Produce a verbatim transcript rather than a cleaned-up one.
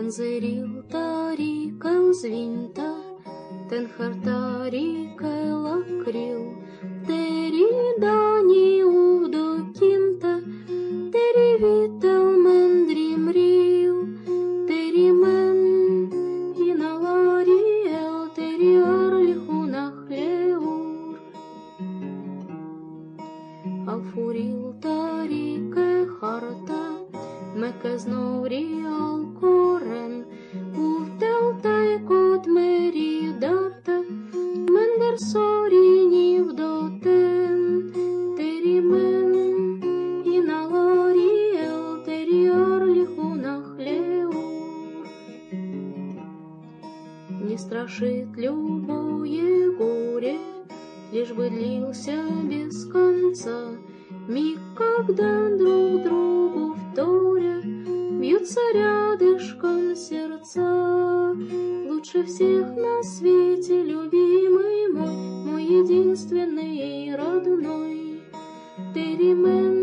Тензерілта ріка звінта, тенхарта ріка лакріл, тері дані увдокінта, тері вітел мендрі мріл, тері мен і на ларіел, тері арліху на хлеур. Алфуріл та ріке харта, меке знов ріал корен, увтел та кот мері дарта, мендер соріні вдотен, тері мен і на ларіел, тері арліху на хлеур. Не страшит любое горе, лишь бы длился без конца миг, когда друг другу вторя бьются рядышком сердца. Лучше всех на свете, любимый мой, мой единственный и родной, тери мен